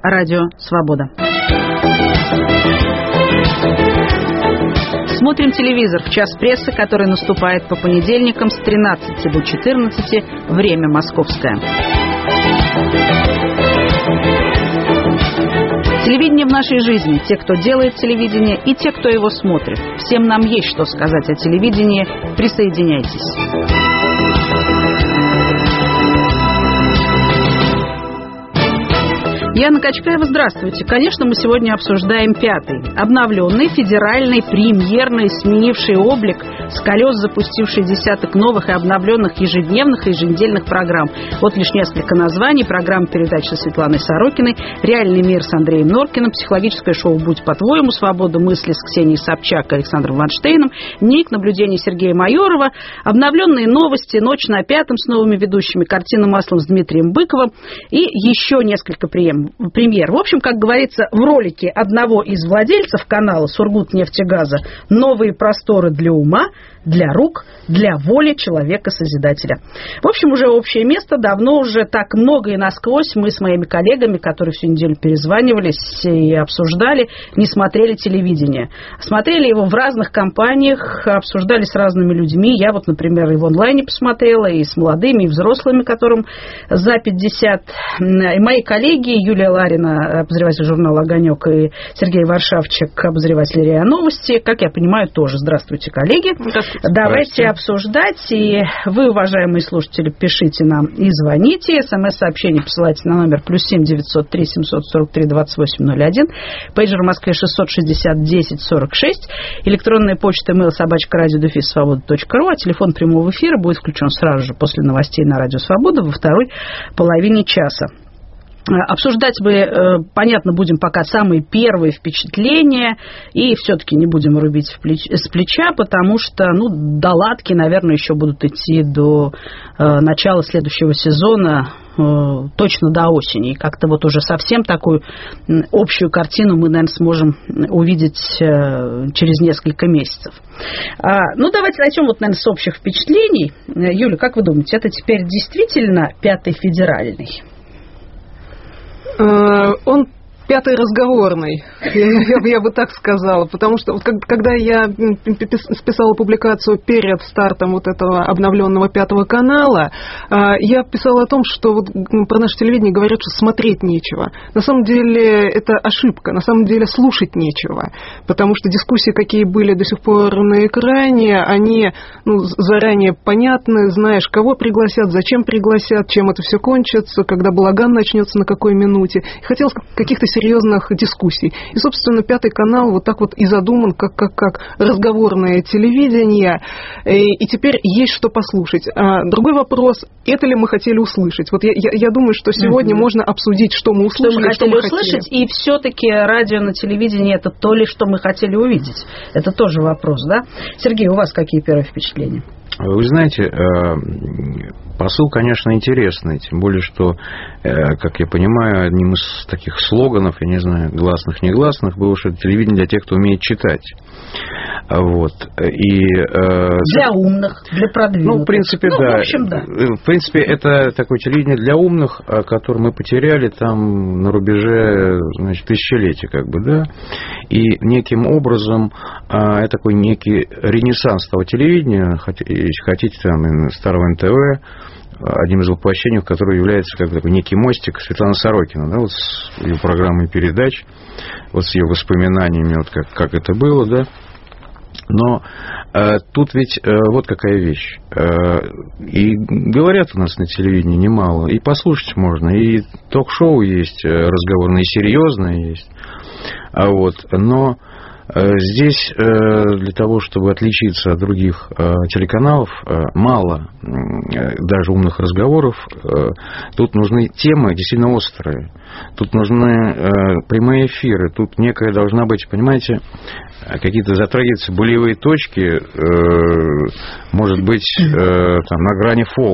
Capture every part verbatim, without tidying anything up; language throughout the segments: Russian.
Радио Свобода. Смотрим телевизор в час прессы, который наступает по понедельникам с тринадцати до четырнадцати, время московское. Телевидение в нашей жизни. Те, кто делает телевидение, и те, кто его смотрит. Всем нам есть что сказать о телевидении. Присоединяйтесь. Яна Качкаева, здравствуйте. Конечно, мы сегодня обсуждаем пятый, обновленный, федеральный, премьерный, сменивший облик, с колес запустивший десяток новых и обновленных ежедневных и еженедельных программ. Вот лишь несколько названий. Программа передач со Светланой Сорокиной, «Реальный мир» с Андреем Норкиным, психологическое шоу «Будь по-твоему», «Свобода мысли» с Ксенией Собчак и Александром Ванштейном, «Ник», наблюдение Сергея Майорова, обновленные новости, «Ночь на пятом» с новыми ведущими, «Картина маслом» с Дмитрием Быковым и еще несколько премьер. Премьер. В общем, как говорится в ролике одного из владельцев канала «Сургутнефтегаза», новые просторы для ума, для рук, для воли человека-созидателя. В общем, уже общее место. Давно уже так много и насквозь мы с моими коллегами, которые всю неделю перезванивались и обсуждали, не смотрели телевидение. Смотрели его в разных компаниях, обсуждали с разными людьми. Я вот, например, и в онлайне посмотрела, и с молодыми, и взрослыми, которым за пятьдесят. И мои коллеги Юлия Ларина, обозреватель журнала «Огонек», и Сергей Варшавчик, обозреватель РИА Новости. Как я понимаю, тоже. Здравствуйте, коллеги. Здравствуйте. Давайте обсуждать. И вы, уважаемые слушатели, пишите нам и звоните. СМС-сообщение посылайте на номер плюс семь девятьсот три семьсот сорок три двадцать восемь ноль один. Пейджер в Москве шестьсот шестьдесят десять сорок шесть. Электронная почта mail собачка радио дефис свобода точка ру. А телефон прямого эфира будет включен сразу же после новостей на Радио Свобода во второй половине часа. Обсуждать мы, понятно, будем пока самые первые впечатления, и все-таки не будем рубить с плеча, потому что, ну, доладки, наверное, еще будут идти до начала следующего сезона, точно до осени. И как-то вот уже совсем такую общую картину мы, наверное, сможем увидеть через несколько месяцев. Ну, давайте начнем, вот, наверное, с общих впечатлений. Юля, как вы думаете, это теперь действительно пятый федеральный? Он пятый разговорный, я, я бы так сказала, потому что вот, когда я писала публикацию перед стартом вот этого обновленного пятого канала, я писала о том, что вот про наше телевидение говорят, что смотреть нечего. На самом деле это ошибка, на самом деле слушать нечего, потому что дискуссии, какие были до сих пор на экране, они, ну, заранее понятны, знаешь, кого пригласят, зачем пригласят, чем это все кончится, когда балаган начнется, на какой минуте. И хотелось каких-то серьезных дискуссий. И, собственно, пятый канал вот так вот и задуман, как, как, как разговорное телевидение. И, и теперь есть что послушать. А другой вопрос, это ли мы хотели услышать? Вот я, я, я думаю, что сегодня угу. можно обсудить, что мы услышали, что мы хотели, что мы услышать, хотели. И все-таки радио на телевидении — это то ли, что мы хотели увидеть. Это тоже вопрос, да? Сергей, у вас какие первые впечатления? Вы знаете, посыл, конечно, интересный, тем более, что, как я понимаю, одним из таких слоганов, я не знаю, гласных, негласных, было, что телевидение для тех, кто умеет читать. Вот. И, для умных, для продвинутых. Ну, в принципе, ну, да. В общем, да. В принципе, это такое телевидение для умных, которое мы потеряли там на рубеже, значит, тысячелетия, как бы, да. И неким образом это такой некий ренессанс того телевидения, если хотите, там, старого эн тэ вэ, одним из воплощений, который является как такой некий мостик Светланы Сорокиной, да, вот с ее программой передач, вот с ее воспоминаниями, вот как, как это было, да. Но э, тут ведь э, вот какая вещь. Э, и говорят у нас на телевидении немало, и послушать можно, и ток-шоу есть, разговорные, и серьезные есть. А вот, но здесь для того, чтобы отличиться от других телеканалов, мало даже умных разговоров. Тут нужны темы действительно острые. Тут нужны прямые эфиры. Тут некая должна быть, понимаете, какие-то затрагиваются болевые точки, может быть, там, на грани фола.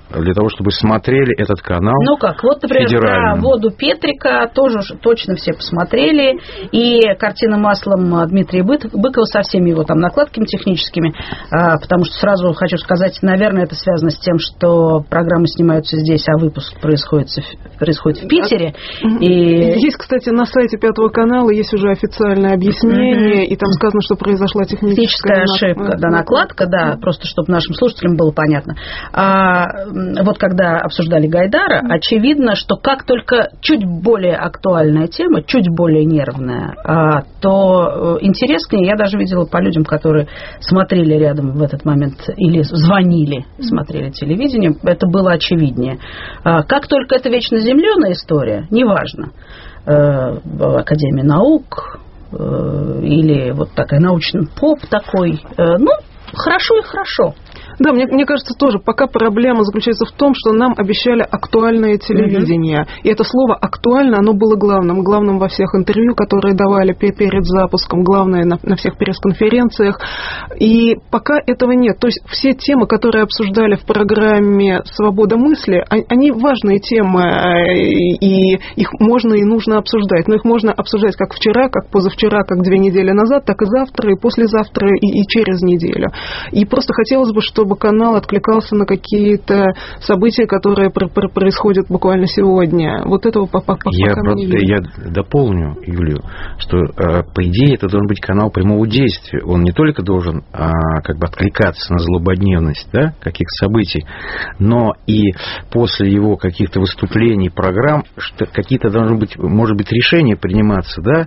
для того, чтобы смотрели этот канал. Ну как, вот, например, про воду Петрика тоже точно все посмотрели, и картина маслом Дмитрия Быкова со всеми его там накладками техническими, потому что сразу хочу сказать, наверное, это связано с тем, что программы снимаются здесь, а выпуск происходит, происходит в Питере. И... Есть, кстати, на сайте Пятого канала есть уже официальное объяснение, mm-hmm. и там сказано, что произошла техническая, техническая ошибка, да, накладка, да, mm-hmm. просто чтобы нашим слушателям было понятно. А, вот когда обсуждали Гайдара, mm-hmm. очевидно, что как только чуть более актуальная тема, чуть более нервная, а, то интерес к ней я даже видела по людям, которые смотрели рядом в этот момент или звонили, смотрели телевидение, это было очевиднее. А, как только это вечно земленая история, неважно, э, Академия наук э, или вот такая научный поп такой, э, ну, хорошо и хорошо. Да, мне, мне кажется, тоже пока проблема заключается в том, что нам обещали актуальное телевидение. Mm-hmm. И это слово «актуально», оно было главным. Главным во всех интервью, которые давали перед запуском, главное на, на всех пресс-конференциях. И пока этого нет. То есть все темы, которые обсуждали в программе «Свобода мысли», они важные темы, и их можно и нужно обсуждать. Но их можно обсуждать как вчера, как позавчера, как две недели назад, так и завтра, и послезавтра, и, и через неделю. И просто хотелось бы, чтобы канал откликался на какие-то события, которые пр- пр- происходят буквально сегодня. Вот этого пока я, мы не видим. Я дополню, Юлию, что, по идее, это должен быть канал прямого действия. Он не только должен как бы откликаться на злободневность, да, каких-то событий, но и после его каких-то выступлений, программ, что какие-то должны быть, может быть, решения приниматься, да,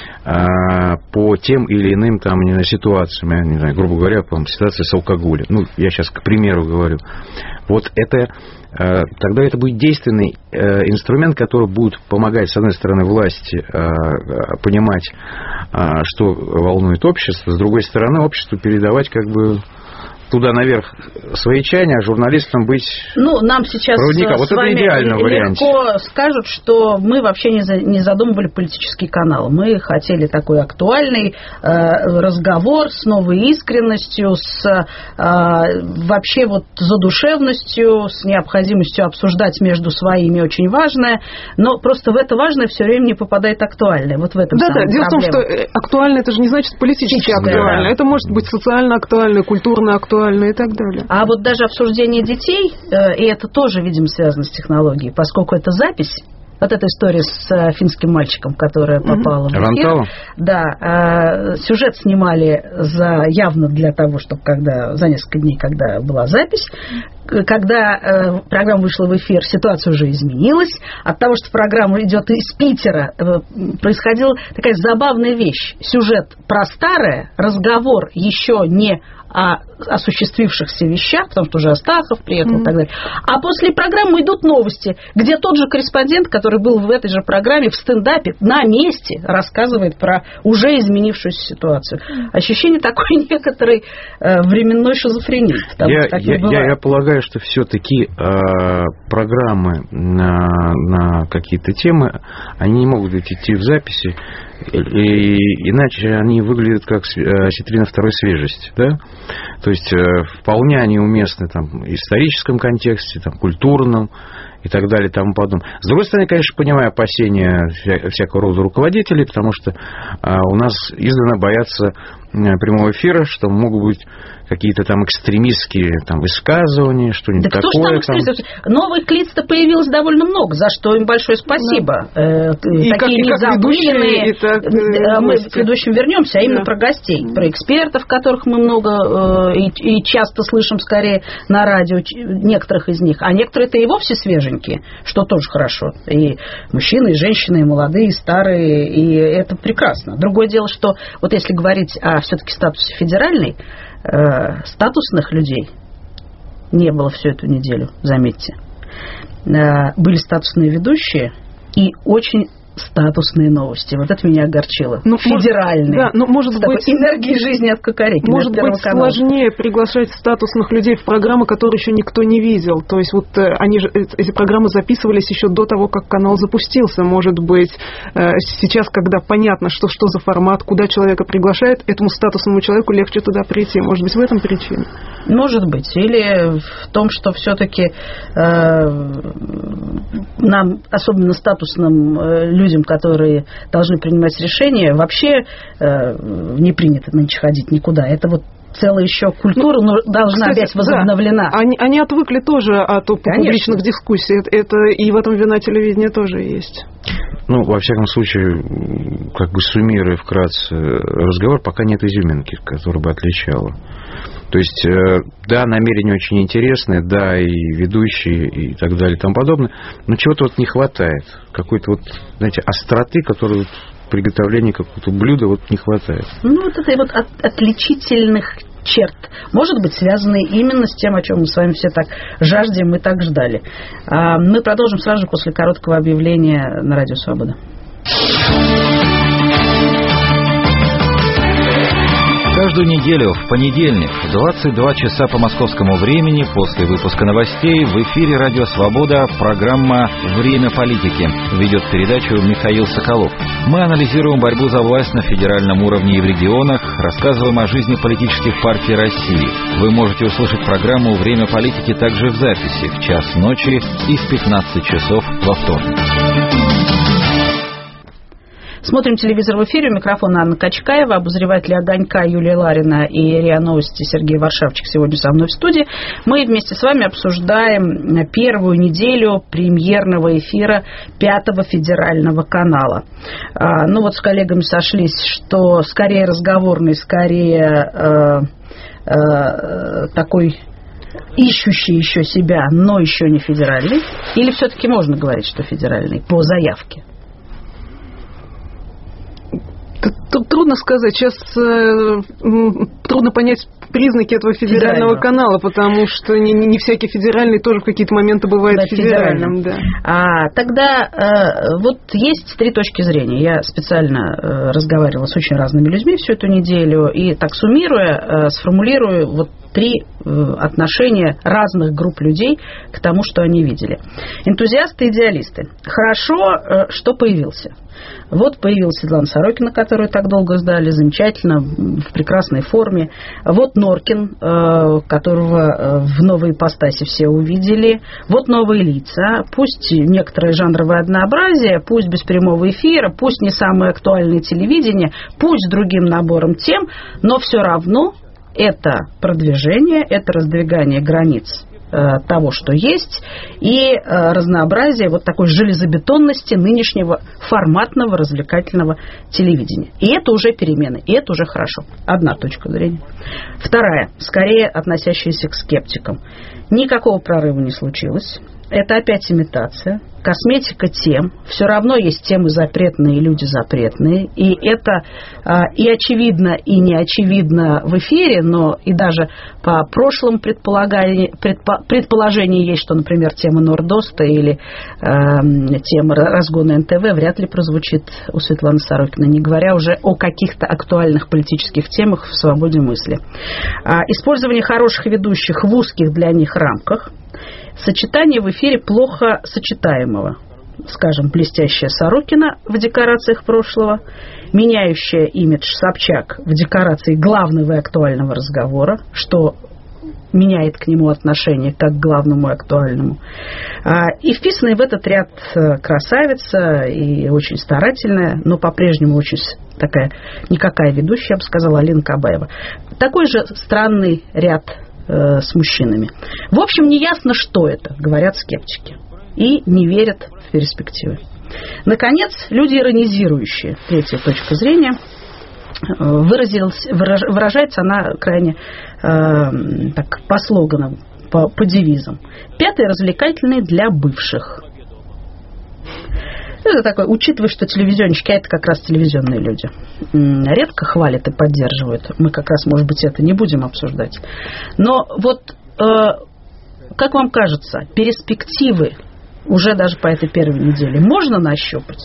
по тем или иным там, не знаю, ситуациям, я не знаю, грубо говоря, по ситуации с алкоголем. Ну, я сейчас к примеру говорю. Вот это, тогда это будет действенный инструмент, который будет помогать, с одной стороны, власти понимать, что волнует общество, с другой стороны, обществу передавать как бы туда наверх свои чаяния, а журналистам быть ну, нам сейчас проводника. Вот с вами это идеальный вариант. Легко скажут, что мы вообще не, за, не задумывали политический канал. Мы хотели такой актуальный э, разговор с новой искренностью, с э, вообще вот задушевностью, с необходимостью обсуждать между своими очень важное, но просто в это важное все время не попадает актуальное. Вот в этом да, самая да. Дело проблема. в том, что актуальное это же не значит политически актуально. Да. Это может быть социально актуально, культурно актуально и так далее. А вот даже обсуждение детей, и это тоже, видимо, связано с технологией, поскольку это запись, вот эта история с финским мальчиком, которая попала mm-hmm. в эфир. Рантало? Да. Сюжет снимали за, явно для того, чтобы когда, за несколько дней, когда была запись, когда э, программа вышла в эфир, ситуация уже изменилась. От того, что программа идет из Питера, э, происходила такая забавная вещь. Сюжет про старое, разговор еще не о осуществившихся вещах, потому что уже Астахов приехал mm-hmm. и так далее. А после программы идут новости, где тот же корреспондент, который был в этой же программе, в стендапе, на месте рассказывает про уже изменившуюся ситуацию. Ощущение такой некоторой э, временной шизофрении. Я, я, я, я полагаю, что все-таки э, программы на, на какие-то темы, они не могут идти в записи, и, иначе они выглядят как осетрина второй свежести, да? То есть вполне они уместны там, в историческом контексте, там, культурном и так далее и тому подобное. С другой стороны, конечно, понимаю опасения всякого рода руководителей, потому что у нас издавна боятся прямого эфира, что могут быть какие-то там экстремистские там, высказывания, что-нибудь да такое. Кто ж там там... Новых лиц-то появилось довольно много, за что им большое спасибо. Да. Э, и такие незабывенные. Так, э, мы к ведущим вернемся, а именно да. про гостей, mm-hmm. про экспертов, которых мы много э, и, и часто слышим скорее на радио, некоторых из них. А некоторые-то и вовсе свеженькие, что тоже хорошо. И мужчины, и женщины, и молодые, и старые, и это прекрасно. Другое дело, что вот если говорить о все-таки статусе федеральной, э, статусных людей не было всю эту неделю, заметьте. Э, были статусные ведущие и очень статусные новости. Вот это меня огорчило. Ну, федеральные. Да, но может с быть... такой энергией жизни от Кукарекина. Может быть, канала. Сложнее приглашать статусных людей в программы, которые еще никто не видел. То есть вот они же, эти программы записывались еще до того, как канал запустился. Может быть, сейчас, когда понятно, что, что за формат, куда человека приглашает, этому статусному человеку легче туда прийти. Может быть, в этом причина? Может быть. Или в том, что все-таки э, нам, особенно статусным э, людям, которые должны принимать решения, вообще э, не принято нынче ходить никуда. Это вот целая еще культура, но должна Кстати, быть возобновлена. Да. Они, они отвыкли тоже от публичных дискуссий. Это, это и в этом вина телевидения тоже есть. Ну, во всяком случае, как бы суммируя вкратце разговор, пока нет изюминки, которая бы отличала. То есть, да, намерения очень интересные, да, и ведущие, и так далее, и тому подобное, но чего-то вот не хватает. Какой-то вот, знаете, остроты, которую вот приготовления какого-то блюда вот не хватает. Ну, вот этой вот от, отличительных черт, может быть, связанные именно с тем, о чем мы с вами все так жаждем и так ждали. А мы продолжим сразу же после короткого объявления на Радио Свобода. Каждую неделю в понедельник в двадцать два часа по московскому времени после выпуска новостей в эфире Радио Свобода программа «Время политики». Ведет передачу Михаил Соколов. Мы анализируем борьбу за власть на федеральном уровне и в регионах, рассказываем о жизни политических партий России. Вы можете услышать программу «Время политики» также в записи в час ночи и в пятнадцать часов во вторник. Смотрим телевизор в эфире. У микрофона Анна Качкаева, обозреватели «Огонька» Юлия Ларина и РИА Новости Сергей Варшавчик сегодня со мной в студии. Мы вместе с вами обсуждаем первую неделю премьерного эфира Пятого федерального канала. А, ну вот с коллегами сошлись, что скорее разговорный, скорее э, э, такой ищущий еще себя, но еще не федеральный. Или все-таки можно говорить, что федеральный по заявке? Тут трудно сказать. Сейчас э, трудно понять признаки этого федерального, федерального канала, потому что не, не всякий федеральный тоже в какие-то моменты бывает да, федеральным. Да. А, тогда э, вот есть три точки зрения. Я специально э, разговаривала с очень разными людьми всю эту неделю, и так суммируя, э, сформулирую вот три э, отношения разных групп людей к тому, что они видели. Энтузиасты и идеалисты. Хорошо, э, что появился. Вот появилась Светлана Сорокина, которую так долго ждали, замечательно, в прекрасной форме. Вот Норкин, которого в новой ипостаси все увидели. Вот новые лица. Пусть некоторое жанровое однообразие, пусть без прямого эфира, пусть не самое актуальное телевидение, пусть с другим набором тем, но все равно это продвижение, это раздвигание границ того, что есть, и разнообразие вот такой железобетонности нынешнего форматного развлекательного телевидения. И это уже перемены, и это уже хорошо. Одна точка зрения. Вторая, скорее относящаяся к скептикам. Никакого прорыва не случилось. Это опять имитация. Косметика тем. Все равно есть темы запретные и люди запретные. И это а, и очевидно, и не очевидно в эфире, но и даже по прошлым предположениям есть, что, например, тема Нордоста или а, тема разгона эн тэ вэ вряд ли прозвучит у Светланы Сорокиной, не говоря уже о каких-то актуальных политических темах в свободе мысли. А, использование хороших ведущих в узких для них рамках. Сочетание в эфире плохо сочетаемого. Скажем, блестящая Сорокина в декорациях прошлого, меняющая имидж Собчак в декорации главного и актуального разговора, что меняет к нему отношение как к главному и актуальному. И вписанная в этот ряд красавица и очень старательная, но по-прежнему очень такая никакая ведущая, я бы сказала, Алина Кабаева. Такой же странный ряд с мужчинами. В общем, неясно, что это, говорят скептики. И не верят в перспективы. Наконец, люди иронизирующие. Третья точка зрения. Выражается она крайне э, так, по слоганам, по, по девизам. Пятый развлекательный для бывших. Это такое, учитывая, что телевизионщики, а это как раз телевизионные люди, редко хвалят и поддерживают. Мы как раз, может быть, это не будем обсуждать. Но вот, э, как вам кажется, перспективы уже даже по этой первой неделе можно нащупать?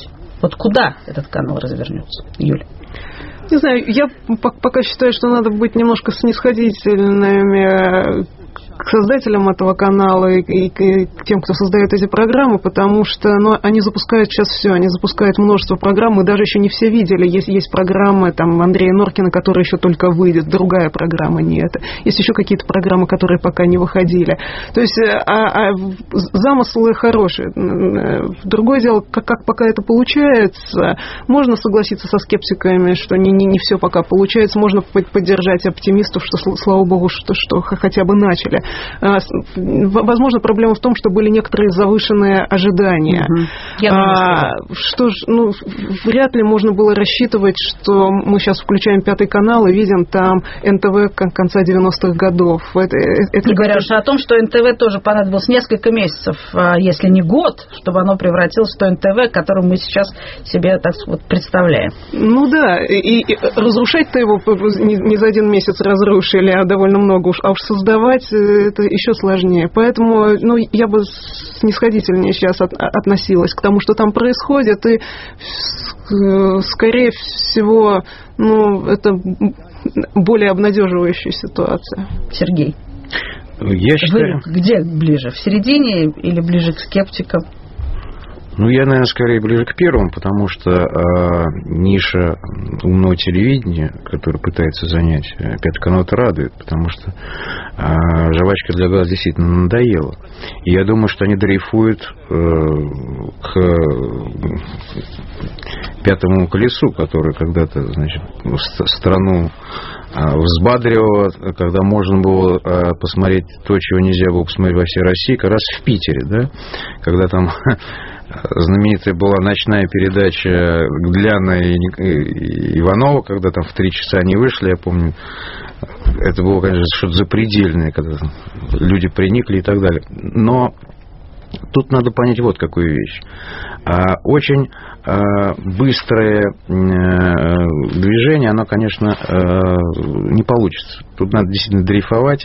Вот куда этот канал развернется, Юля? Не знаю, я пока считаю, что надо быть немножко снисходительными к создателям этого канала и, и, и к тем, кто создает эти программы, потому что ну, они запускают сейчас все, они запускают множество программ, мы даже еще не все видели. Есть, есть программы там, Андрея Норкина, которая еще только выйдет, другая программа не это. Есть еще какие-то программы, которые пока не выходили. То есть а, а замыслы хорошие. Другое дело, как, как пока это получается, можно согласиться со скептиками, что не, не, не все пока получается, можно поддержать оптимистов, что, слава богу, что, что хотя бы начали. Возможно, проблема в том, что были некоторые завышенные ожидания. Угу. Я думаю, а, что ж, ну, вряд ли можно было рассчитывать, что мы сейчас включаем пятый канал и видим там эн тэ вэ конца девяностых годов. Это, это... Не говоря уж о том, что эн тэ вэ тоже понадобилось несколько месяцев, если не год, чтобы оно превратилось в то эн тэ вэ, которое мы сейчас себе так вот представляем. Ну да, и, и разрушать-то его не, не за один месяц разрушили, а довольно много уж, а уж создавать это еще сложнее. Поэтому ну, я бы снисходительнее сейчас от, относилась к тому, что там происходит, и скорее всего ну, это более обнадеживающая ситуация. Сергей, я считаю... Вы где ближе? В середине или ближе к скептикам? Ну, я, наверное, скорее ближе к первому, потому что э, ниша умного телевидения, которая пытается занять Пятый канал, это радует, потому что э, жвачка для глаз действительно надоела. И я думаю, что они дрейфуют э, к Пятому колесу, которое когда-то, значит, страну взбадривало, когда можно было посмотреть то, чего нельзя было посмотреть во всей России, как раз в Питере, да, когда там знаменитая была ночная передача Гляна и Иванова, когда там в три часа они вышли, я помню, это было, конечно, что-то запредельное, когда люди приникли и так далее. Но тут надо понять вот какую вещь. Очень быстрое движение, оно, конечно, не получится. Тут надо действительно дрейфовать,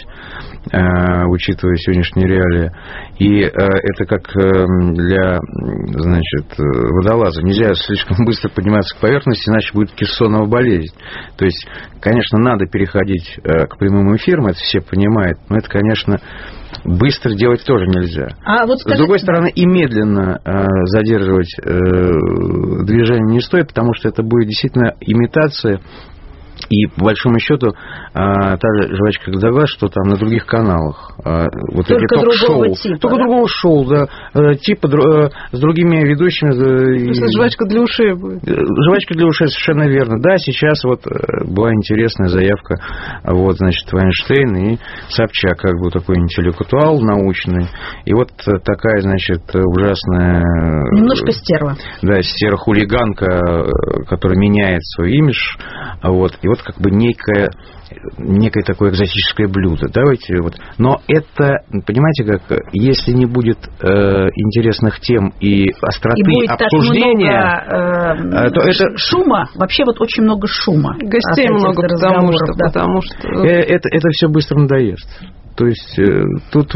учитывая сегодняшние реалии. И это как для, значит, водолаза. Нельзя слишком быстро подниматься к поверхности, иначе будет кессонова болезнь. То есть, конечно, надо переходить к прямым эфирам, это все понимают, но это, конечно, быстро делать тоже нельзя. А вот скажите... С другой стороны, и медленно э, задерживать э, движение не стоит, потому что это будет действительно имитация. И, по большому счету, та же жвачка для глаз, что там на других каналах. Вот только эти другого типа. Только да? другого шоу, да. Типа с другими ведущими. Просто жвачка для ушей будет. Жвачка для ушей, совершенно верно. Да, сейчас вот была интересная заявка, вот, значит, Вайнштейн и Собчак, как бы такой интеллектуал научный. И вот такая, значит, ужасная... Немножко стерва. Да, стерва-хулиганка, которая меняет свой имидж. Вот. И вот как бы некое, некое такое экзотическое блюдо. Давайте вот. Но это, понимаете, как если не будет э, интересных тем и остроты и будет обсуждения, так много, э, то это шума, вообще вот очень много шума. Гостей много, потому что, да. потому что это, это все быстро надоест. То есть тут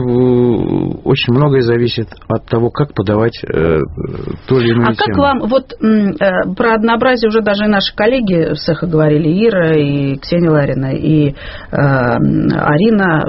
очень многое зависит от того, как подавать то или иное. А как вам, вот про однообразие уже даже и наши коллеги с «Эхо» говорили, Ира и Ксения Ларина, и э, Арина,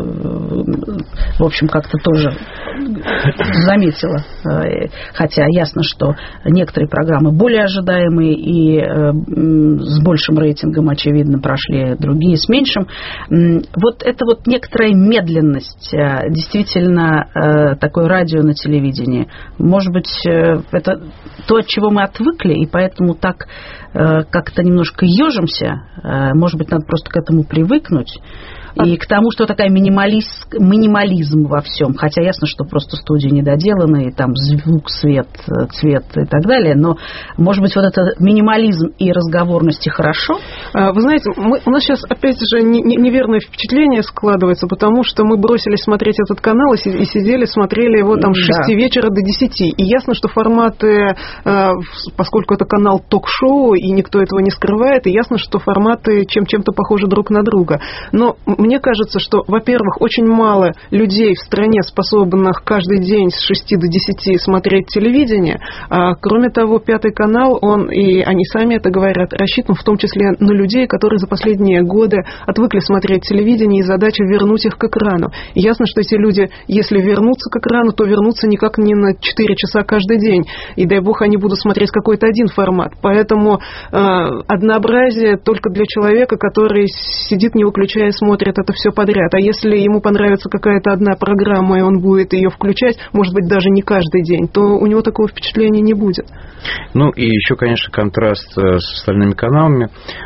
в общем, как-то тоже заметила, хотя ясно, что некоторые программы более ожидаемые и э, с большим рейтингом, очевидно, прошли, другие с меньшим. Вот это вот некоторая медленность, действительно такое радио на телевидении. Может быть, это то, от чего мы отвыкли, и поэтому так как-то немножко ежимся. Может быть, надо просто к этому привыкнуть. И к тому, что такая минимализ... минимализм во всем. Хотя ясно, что просто студии недоделаны, и там звук, свет, цвет и так далее. Но, может быть, вот этот минимализм и разговорность и хорошо? Вы знаете, мы, у нас сейчас, опять же, не, не, неверное впечатление складывается, потому что мы мы бросились смотреть этот канал и сидели, смотрели его там с шести вечера до десяти. И ясно, что форматы, поскольку это канал ток-шоу, и никто этого не скрывает, и ясно, что форматы чем- чем-то похожи друг на друга. Но мне кажется, что, во-первых, очень мало людей в стране, способных каждый день с шести до десяти смотреть телевидение. А, кроме того, Пятый канал, он, и они сами это говорят, рассчитан в том числе на людей, которые за последние годы отвыкли смотреть телевидение, и задача вернуть их к экрану. И ясно, что эти люди, если вернутся к экрану, то вернутся никак не на четыре часа каждый день. И дай бог, они будут смотреть какой-то один формат. Поэтому э, однообразие только для человека, который сидит, не выключая, и смотрит это все подряд. А если ему понравится какая-то одна программа, и он будет ее включать, может быть, даже не каждый день, то у него такого впечатления не будет. Ну и еще, конечно, контраст с остальными каналами.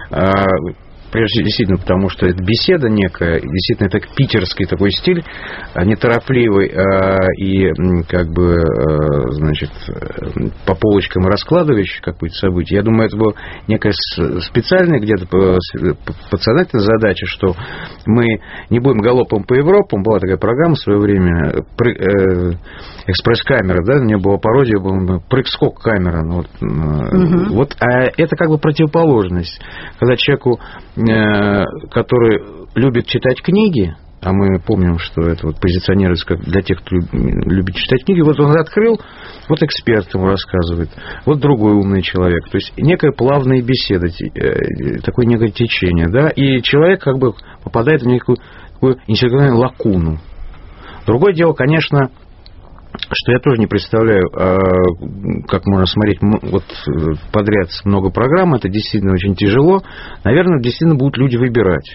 Прежде действительно, потому что это беседа некая, действительно, это питерский такой стиль, неторопливый и как бы, значит, по полочкам раскладывающий какое-то событие. Я думаю, это была некая специальная где-то подсознательная задача, что мы не будем галопом по Европам. Была такая программа в свое время, экспресс-камера, да, у нее была пародия, была прыг-скок камера. Ну, вот, угу. вот, а это как бы противоположность. Когда человеку, который любит читать книги, а мы помним, что это вот позиционируется как для тех, кто любит читать книги, вот он открыл, вот эксперт ему рассказывает, вот другой умный человек. То есть некая плавная беседа, такое некое течение, да, и человек как бы попадает в некую такую интеллектуальную лакуну. Другое дело, конечно, что я тоже не представляю, как можно смотреть вот подряд много программ, это действительно очень тяжело. Наверное, действительно будут люди выбирать.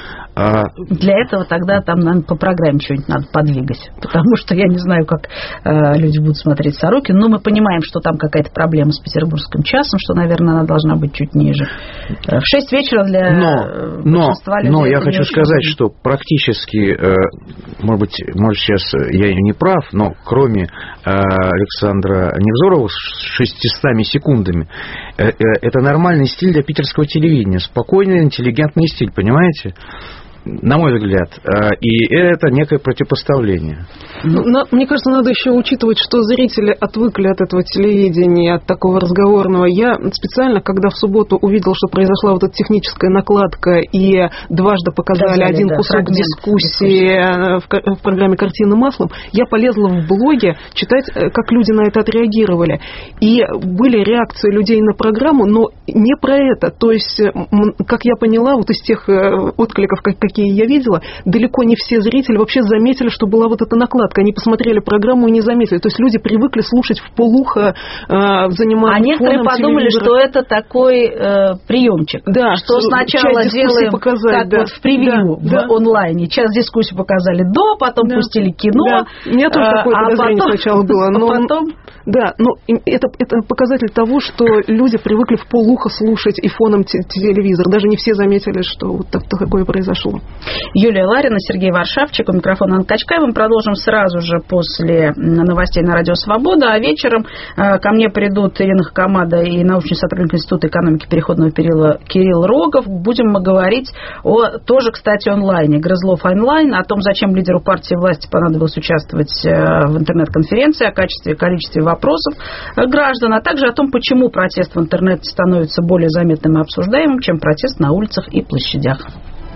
Для этого тогда там, наверное, по программе что-нибудь надо подвигать, потому что я не знаю, как э, люди будут смотреть Сорокин, но мы понимаем, что там какая-то проблема с петербургским часом, что, наверное, она должна быть чуть ниже. В шесть вечера для но, большинства людей. Но я хочу сказать, важно. Что практически, э, может быть, может, сейчас я не прав, но кроме э, Александра Невзорова с шестьюстами секундами, э, э, это нормальный стиль для питерского телевидения, спокойный, интеллигентный стиль, понимаете? На мой взгляд. И это некое противопоставление. Но, мне кажется, надо еще учитывать, что зрители отвыкли от этого телевидения, от такого разговорного. Я специально, когда в субботу увидел, что произошла вот эта техническая накладка, и дважды показали да, один да, кусок дискуссии в, в программе «Картина маслом», я полезла в блоге читать, как люди на это отреагировали. И были реакции людей на программу, но не про это. То есть, как я поняла, вот из тех откликов, какие я видела, далеко не все зрители вообще заметили, что была вот эта накладка. Они посмотрели программу и не заметили. То есть люди привыкли слушать вполуха, э, заниматься. А некоторые подумали, телевизора. Что это такой э, приемчик. Да, что сначала делаем показать, как да. вот в превью да, в да. онлайне. Час дискуссии показали до, потом да. пустили кино. Да. У меня тоже такое а подозрение потом, сначала было. Но, а потом... Да, но это, это показатель того, что люди привыкли вполуха слушать и фоном телевизор. Даже не все заметили, что вот такое произошло. Юлия Ларина, Сергей Варшавчик, у микрофона Анна Качкаева. Мы продолжим сразу же после новостей на Радио Свобода. А вечером ко мне придут Ирина Хакамада и научный сотрудник Института экономики переходного периода Кирилл Рогов. Будем мы говорить о, тоже, кстати, онлайне. Грызлов онлайн, о том, зачем лидеру партии власти понадобилось участвовать в интернет-конференции, о качестве и количестве вопросов граждан, а также о том, почему протест в интернете становится более заметным и обсуждаемым, чем протест на улицах и площадях.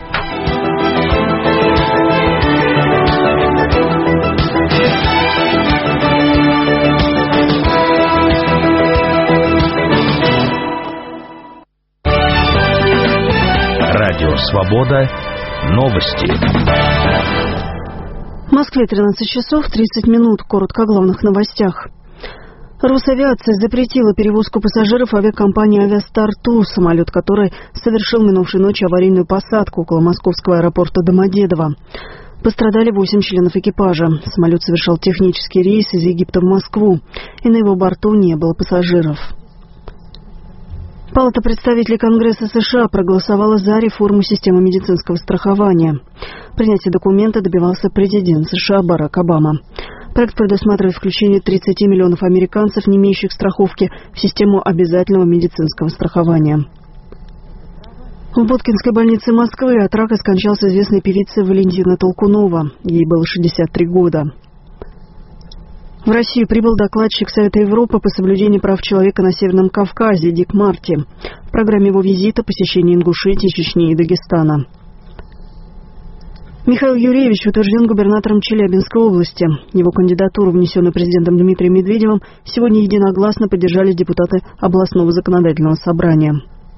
Радио Свобода. Новости. В Москве тринадцать часов тридцать минут. Коротко о главных новостях. Росавиация запретила перевозку пассажиров авиакомпании «Авиастар-Тур», самолет, который совершил минувшей ночью аварийную посадку около московского аэропорта Домодедово. Пострадали восемь членов экипажа. Самолет совершал технический рейс из Египта в Москву, и на его борту не было пассажиров. Палата представителей Конгресса США проголосовала за реформу системы медицинского страхования. Принятия документа добивался президент США Барак Обама. Проект предусматривает включение тридцати миллионов американцев, не имеющих страховки, в систему обязательного медицинского страхования. В Боткинской больнице Москвы от рака скончалась известная певица Валентина Толкунова. Ей было шестьдесят три года. В Россию прибыл докладчик Совета Европы по соблюдению прав человека на Северном Кавказе Дик Марти. В программе его визита посещение Ингушетии, Чечни и Дагестана. Михаил Юрьевич утвержден губернатором Челябинской области. Его кандидатуру, внесенную президентом Дмитрием Медведевым, сегодня единогласно поддержали депутаты областного законодательного собрания.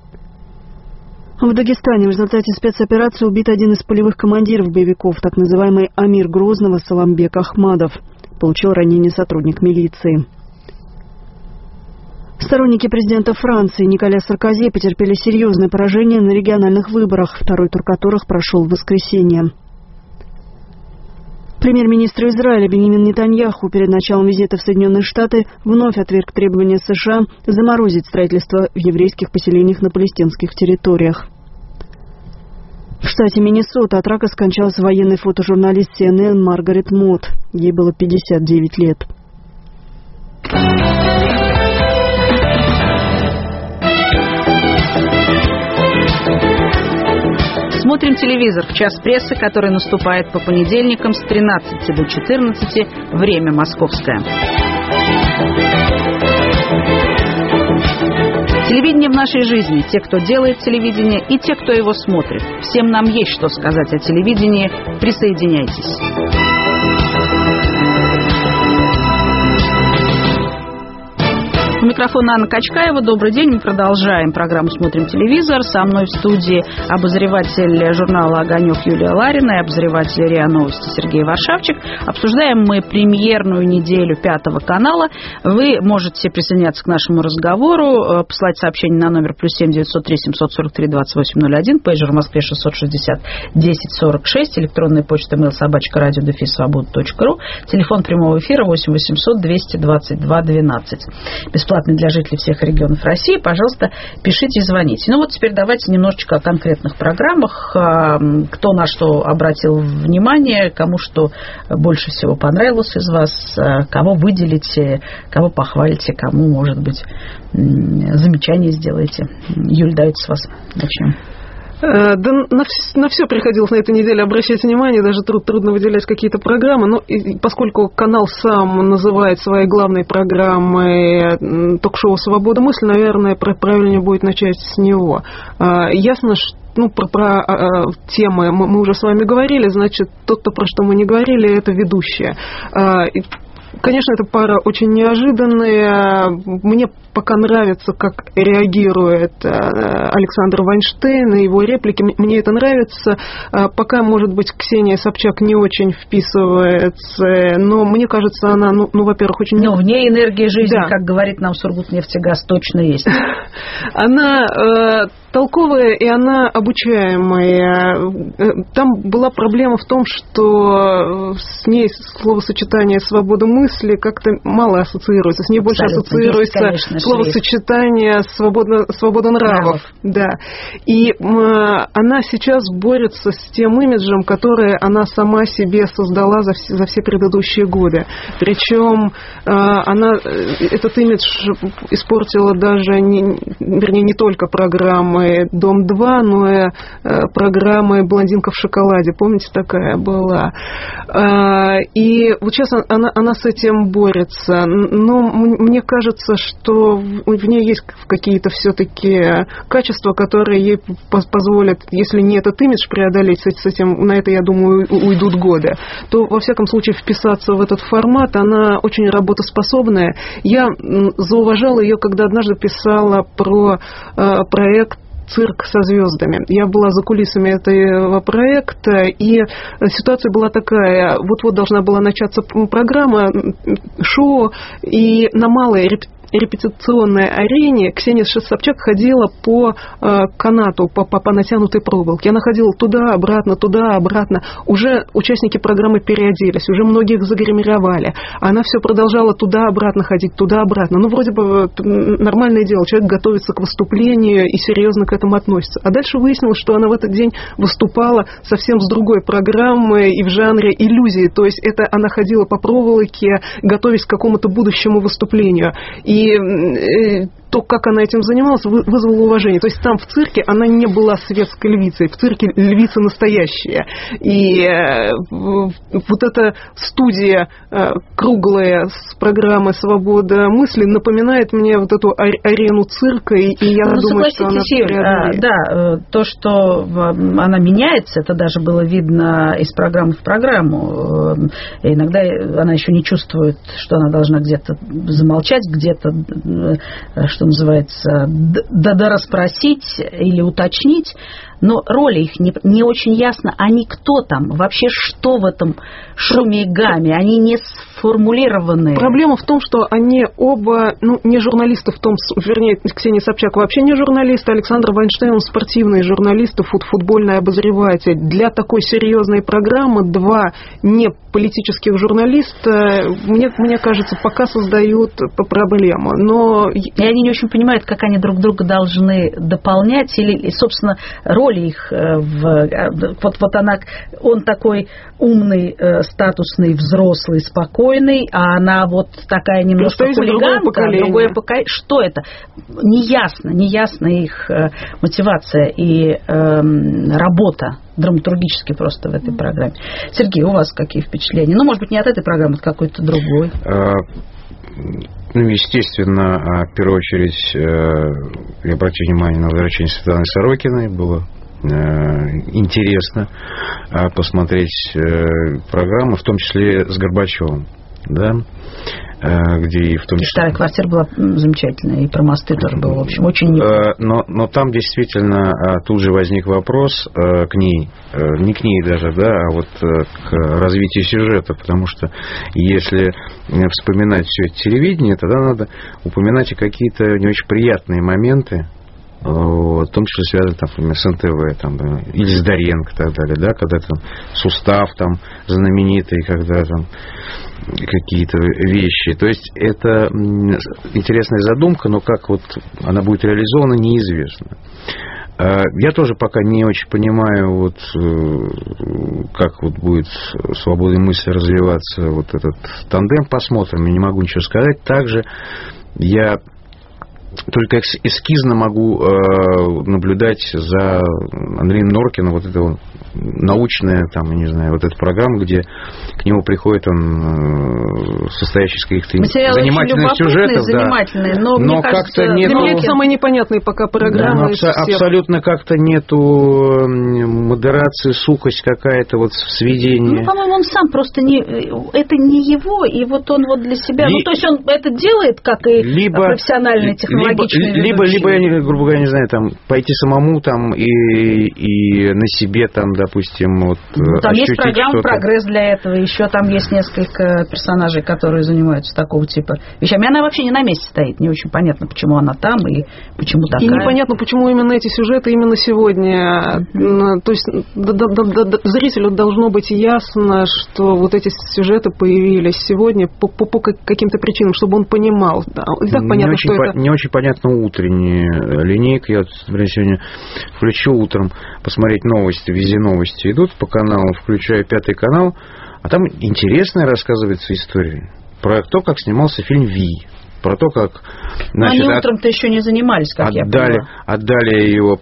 В Дагестане в результате спецоперации убит один из полевых командиров боевиков, так называемый Амир Грозного Саламбек Ахмадов. Получил ранение сотрудник милиции. Сторонники президента Франции Николя Саркози потерпели серьезное поражение на региональных выборах, второй тур которых прошел в воскресенье. Премьер-министр Израиля Беньямин Нетаньяху перед началом визита в Соединенные Штаты вновь отверг требования США заморозить строительство в еврейских поселениях на палестинских территориях. В штате Миннесота от рака скончалась военный фотожурналист Си Эн Эн Маргарет Мот. Ей было пятьдесят девять лет. Смотрим телевизор в час прессы, который наступает по понедельникам с тринадцати до четырнадцати, время московское. Телевидение в нашей жизни. Те, кто делает телевидение, и те, кто его смотрит. Всем нам есть что сказать о телевидении. Присоединяйтесь. У микрофона Анна Качкаева. Добрый день. Мы продолжаем программу «Смотрим телевизор». Со мной в студии обозреватель журнала «Огонек» Юлия Ларина и обозреватель РИА Новости Сергей Варшавчик. Обсуждаем мы премьерную неделю Пятого канала. Вы можете присоединяться к нашему разговору, послать сообщение на номер плюс семь девятьсот три семьсот сорок три двадцать восемь ноль один, пейджер в Москве шестьсот шестьдесят десять сорок шесть, электронная почта mail собачка радио дефис свобода точка ру, телефон прямого эфира восемь восемьсот двести двадцать два двенадцать. Бесплатный для жителей всех регионов России. Пожалуйста, пишите и звоните. Ну вот теперь давайте немножечко о конкретных программах. Кто на что обратил внимание, кому что больше всего понравилось из вас, кого выделите, кого похвалите, кому, может быть, замечание сделаете. Юль, давайте с вас начнем. Да на, на все приходилось на этой неделе обращать внимание, даже труд, трудно выделять какие-то программы, но и, поскольку канал сам называет своей главной программой ток-шоу «Свобода мысли», наверное, правильнее будет начать с него. Ясно, что ну, про, про а, темы мы, мы уже с вами говорили, значит, то-то, про что мы не говорили, это ведущая. Конечно, эта пара очень неожиданная. Мне пока нравится, как реагирует Александр Вайнштейн и его реплики. Мне это нравится. Пока, может быть, Ксения Собчак не очень вписывается, но мне кажется, она, ну, ну во-первых, очень... Но в ней энергия жизни, да, как говорит нам Сургутнефтегаз, точно есть. Она э, толковая и она обучаемая. Там была проблема в том, что с ней словосочетание «свобода мысли» как-то мало ассоциируется. С ней больше абсолютно ассоциируется, конечно, словосочетание «свобода, свобода нравов». Да. И э, она сейчас борется с тем имиджем, который она сама себе создала за все, за все предыдущие годы. Причем э, она этот имидж испортила даже, не, вернее, не только программой «Дом-два», но и э, программой «Блондинка в шоколаде». Помните, такая была? Э, и вот сейчас она, она с этим борется. Но мне кажется, что в ней есть какие-то все-таки качества, которые ей позволят, если не этот имидж преодолеть, с этим, на это, я думаю, уйдут годы, то, во всяком случае, вписаться в этот формат. Она очень работоспособная. Я зауважала ее, когда однажды писала про э, проект «Цирк со звездами». Я была за кулисами этого проекта, и ситуация была такая. Вот-вот должна была начаться программа, шоу, и на малой репетиционной арене Ксения Собчак ходила по э, канату, по, по, по натянутой проволоке. Она ходила туда-обратно, туда-обратно. Уже участники программы переоделись, уже многих загримировали. Она все продолжала туда-обратно ходить, туда-обратно. Ну, вроде бы нормальное дело. Человек готовится к выступлению и серьезно к этому относится. А дальше выяснилось, что она в этот день выступала совсем с другой программой и в жанре иллюзии. То есть это она ходила по проволоке, готовясь к какому-то будущему выступлению. И И то, как она этим занималась, вызвало уважение. То есть там в цирке она не была светской львицей, в цирке львица настоящая. И вот эта студия круглая с программой «Свобода мысли» напоминает мне вот эту арену цирка, и я ну, думаю, что она... А, да, то, что она меняется, это даже было видно из программы в программу. И иногда она еще не чувствует, что она должна где-то замолчать, где-то, что называется, дорасспросить или уточнить. Но роли их не, не очень ясно. Они кто там? Вообще что в этом шуме и гамме? Они не сформулированы. Проблема в том, что они оба, ну, не журналисты в том, вернее, Ксения Собчак вообще не журналист, Александр Вайнштейн спортивный журналист, футбольный обозреватель. Для такой серьезной программы два не политических журналиста, мне, мне кажется, пока создают проблему. Но... И они не очень понимают, как они друг друга должны дополнять, или, собственно, роль их в... Вот, вот она, он такой умный, статусный, взрослый, спокойный, а она вот такая немножко хулиганка, другое поколение. Что это? Неясно, неясна их мотивация и э, работа драматургически просто в этой программе. Сергей, у вас какие впечатления? Ну, может быть, не от этой программы, а какой-то другой. Ну, естественно, в первую очередь я обратил внимание на возвращение Светланы Сорокиной. Было интересно посмотреть программу, в том числе с Горбачевым, да, где и в том числе... Вторая квартира была замечательная, и про мосты тоже было, в общем, очень неплохо. Но, но там действительно тут же возник вопрос к ней, не к ней даже, да, а вот к развитию сюжета, потому что если вспоминать все это телевидение, тогда надо упоминать и какие-то не очень приятные моменты, в том числе связаны, там, например, с эн тэ вэ, там, или с Доренко и так далее, да, когда там сустав там знаменитый, когда там какие-то вещи. То есть это интересная задумка, но как вот она будет реализована, неизвестно. Я тоже пока не очень понимаю, вот, как вот будет свободной мысли развиваться вот этот тандем. Посмотрим, я не могу ничего сказать. Также я только эскизно могу э, наблюдать за Андреем Норкиным, вот это научная, там, я не знаю, вот эта программа, где к нему приходит он, э, состоящий из каких-то материалы занимательных сюжетов. Занимательные, да. Но, но мне как-то кажется, нету... Для меня это самая непонятная пока программа. Да, абс- абсолютно как-то нету модерации, сухость какая-то вот в сведении. Ну, по-моему, он сам просто не... Это не его, и вот он вот для себя... Ли... Ну, то есть он это делает, как и либо, профессиональный технологичный Либо, либо, либо, грубо говоря, не знаю, там, пойти самому там и, и на себе там, допустим, вот, ну, там ощутить есть программа что-то. «Прогресс» для этого, еще там есть несколько персонажей, которые занимаются такого типа вещами. Она вообще не на месте стоит, не очень понятно, почему она там и почему такая. И непонятно, почему именно эти сюжеты именно сегодня. То есть да, да, да, да, зрителю должно быть ясно, что вот эти сюжеты появились сегодня по, по, по каким-то причинам, чтобы он понимал. Да. И так понятно, что по, это... Не очень понятно утренняя линейка. Я, например, сегодня включу утром посмотреть новости, везде новости идут по каналу, включаю пятый канал, а там интересная рассказывается история про то, как снимался фильм «Ви», про то, как... Значит, они утром-то еще не занимались, как отдали, я поняла. Отдали его...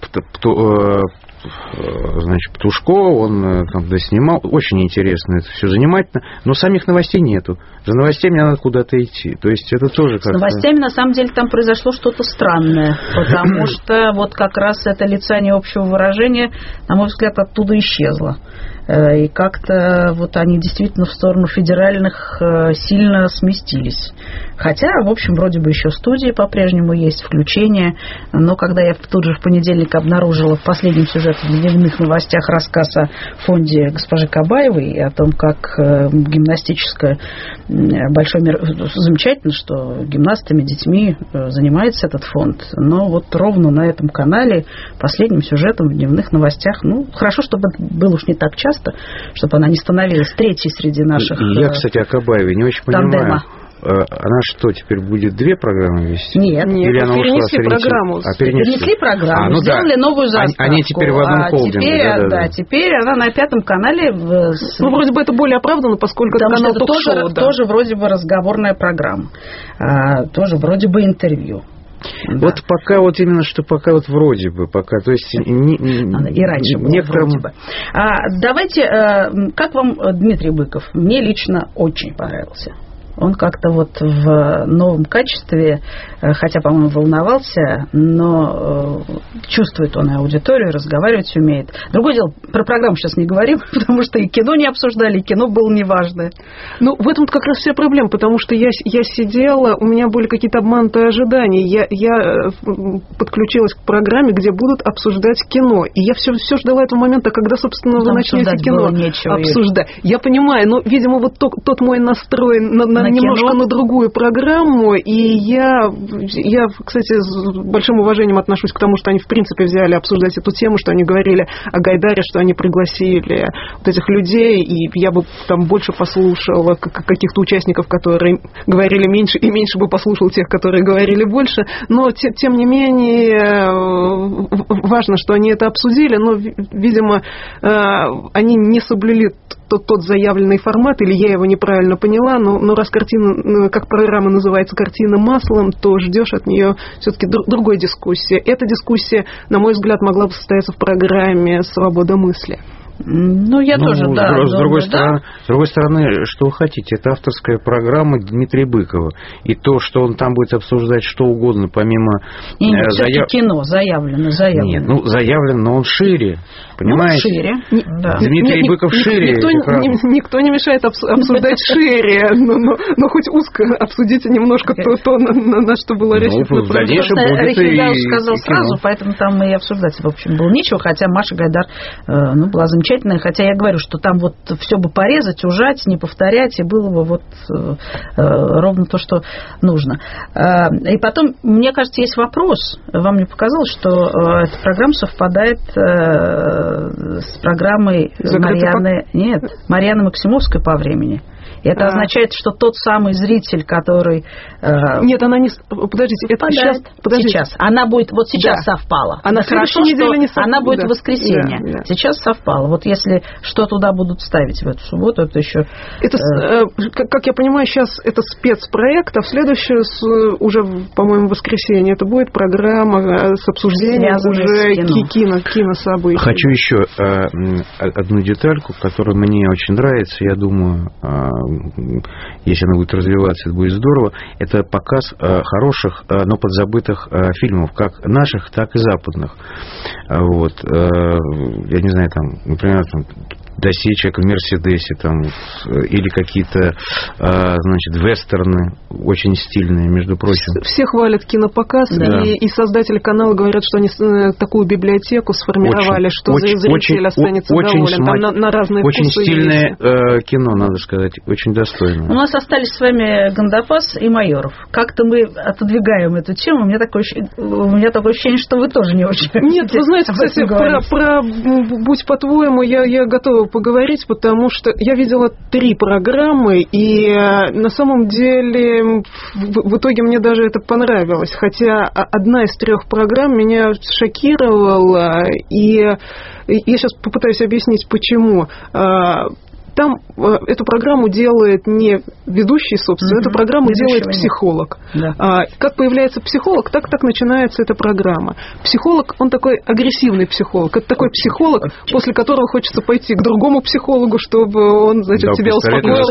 Значит, Птушко, он там доснимал. Очень интересно, это все занимательно. Но самих новостей нету. За новостями надо куда-то идти. То есть это тоже как-то... С новостями, на самом деле, там произошло что-то странное. Потому что вот как раз это лицание общего выражения, на мой взгляд, оттуда исчезло. И как-то вот они действительно в сторону федеральных сильно сместились. Хотя, в общем, вроде бы еще студии по-прежнему есть, включения. Но когда я тут же в понедельник обнаружила в последнем сюжете в дневных новостях рассказ о фонде госпожи Кабаевой и о том, как гимнастическое большой мир... Замечательно, что гимнастами, детьми занимается этот фонд. Но вот ровно на этом канале последним сюжетом в дневных новостях, ну, хорошо, чтобы было уж не так часто, чтобы она не становилась третьей среди наших. Я, кстати, о Кабаевой не очень тандема. понимаю. Она что, теперь будет две программы вести? Нет, нет. Или она перенесли ушла, программу. А, перенесли. перенесли программу, а, ну сделали да. новую заставку. Они, они теперь в одном а холдинге. Теперь, да, да, да, да. теперь она на пятом канале. В... Ну, вроде бы это более оправданно, поскольку Потому это канал что это тоже, ток-шоу. Да. тоже вроде бы разговорная программа. А, тоже вроде бы интервью. Да. Вот пока вот именно, что пока вот вроде бы, пока, то есть... Не, и раньше было некоторым... вроде бы. А, давайте, как вам Дмитрий Быков? Мне лично очень понравился. Он как-то вот в новом качестве, хотя, по-моему, волновался, но чувствует он и аудиторию, разговаривать умеет. Другое дело, про программу сейчас не говорим, потому что и кино не обсуждали, и кино было неважное. Ну, в этом как раз вся проблема, потому что я, я сидела, у меня были какие-то обманутые ожидания. Я, я подключилась к программе, где будут обсуждать кино. И я все, все ждала этого момента, когда, собственно, вы начнете кино обсуждать. Я понимаю, но, видимо, вот тот, тот мой настрой на, на, на немножко кино. На другую программу, и я, я, кстати, с большим уважением отношусь к тому, что они, в принципе, взяли обсуждать эту тему, что они говорили о Гайдаре, что они пригласили вот этих людей, и я бы там больше послушала каких-то участников, которые говорили меньше, и меньше бы послушал тех, которые говорили больше, но, тем, тем не менее, важно, что они это обсудили, но, видимо, они не соблюли Тот, тот заявленный формат, или я его неправильно поняла, но, но раз картина, как программа называется «Картина маслом», то ждешь от нее все-таки друг, другой дискуссии. Эта дискуссия, на мой взгляд, могла бы состояться в программе «Свобода мысли». Ну, я ну, тоже, с, да. С, другой да. стороны, с другой стороны, что вы хотите, это авторская программа Дмитрия Быкова. И то, что он там будет обсуждать что угодно, помимо... И нет, заяв... все-таки кино заявлено, заявлено. Нет, ну, заявлено, но он шире, понимаете? Ну, шире, да. Дмитрий Ник, Быков ник, шире. Никто, ни, никто не мешает обсуждать шире, но, но, но хоть узко обсудите немножко то, то на, на, на что было рассчитано. Ну, в дальнейшем будет и Рахида сказал и сразу, поэтому там и обсуждать, в общем, было нечего, хотя Маша Гайдар ну, была замечательная, хотя я говорю, что там вот все бы порезать, ужать, не повторять, и было бы вот э, ровно то, что нужно. Э, и потом, мне кажется, есть вопрос. Вам не показалось, что э, эта программа совпадает э, с программой Марьяны... Нет, Марьяны Максимовской по времени. И это а... означает, что тот самый зритель, который... Э, Нет, она не... Подождите, это сейчас... Подождите. Сейчас. Она будет... Вот сейчас да. совпала. Она хорошо, что не сов... она будет да. в воскресенье. Да, да. Сейчас совпала. Вот если что туда будут ставить в эту субботу, это еще... Это, э... как я понимаю, сейчас это спецпроект, а в следующее, уже, по-моему, воскресенье, это будет программа с обсуждением уже кино. кино, кинособытий. Хочу еще э, одну детальку, которая мне очень нравится, я думаю... Э, если она будет развиваться, это будет здорово. Это показ э, хороших, э, но подзабытых э, фильмов, как наших, так и западных. Вот. Э, я не знаю, там, например, там, «Досье человека в Мерседесе», там, или какие-то, э, значит, вестерны, очень стильные, между прочим. Все хвалят кинопоказ, да. и, и создатели канала говорят, что они такую библиотеку сформировали, очень, что очень, зритель очень, останется очень доволен. Сма... Там на, на разные очень вкусы стильное э, кино, надо сказать, очень достойное. У нас остались с вами Гандапас и Майоров. Как-то мы отодвигаем эту тему. У меня такое, у меня такое ощущение, что вы тоже не очень... Нет, вы знаете, кстати, про, про «Будь по-твоему» я, я готова поговорить, потому что я видела три программы, и на самом деле в, в итоге мне даже это понравилось. Хотя одна из трех программ меня шокировала, и я сейчас попытаюсь объяснить, почему. Там эту программу делает не ведущий, собственно, mm-hmm. эту программу Ведущего делает психолог. Да. А, как появляется психолог, так так начинается эта программа. Психолог, он такой агрессивный психолог. Это такой психолог, Очень. после которого хочется пойти к другому психологу, чтобы он, значит, да, тебя успокоил,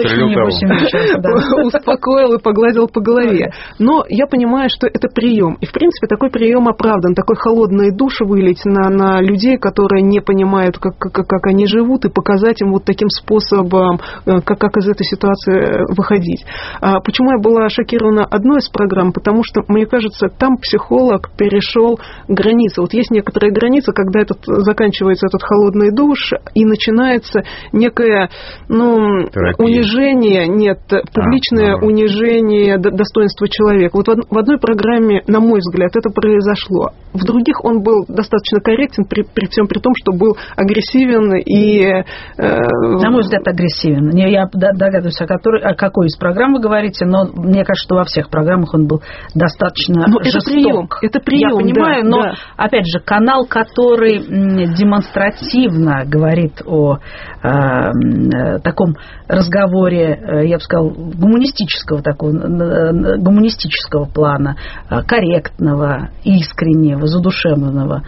успокоил и погладил по голове. Но я понимаю, что это прием. И, в принципе, такой прием оправдан. Такой холодный душ вылить на, на людей, которые не понимают, как, как, как они живут, и показать им вот таким способом, Как, как из этой ситуации выходить. А почему я была шокирована одной из программ? Потому что, мне кажется, там психолог перешел границы. Вот есть некоторые границы, когда этот, заканчивается этот холодный душ, и начинается некое ну, унижение, нет, публичное а, унижение достоинства человека. Вот в одной программе, на мой взгляд, это произошло. В других он был достаточно корректен, при, при всем при том, что был агрессивен и... Э, на мой взгляд, говорят, агрессивен. Я догадываюсь, о, которой, о какой из программ вы говорите, но мне кажется, что во всех программах он был достаточно но жесток. Это прием, это прием, я понимаю, да, но, да. опять же, канал, который демонстративно говорит о э, таком разговоре, я бы сказал, гуманистического, такого, гуманистического плана, корректного, искреннего, задушевного,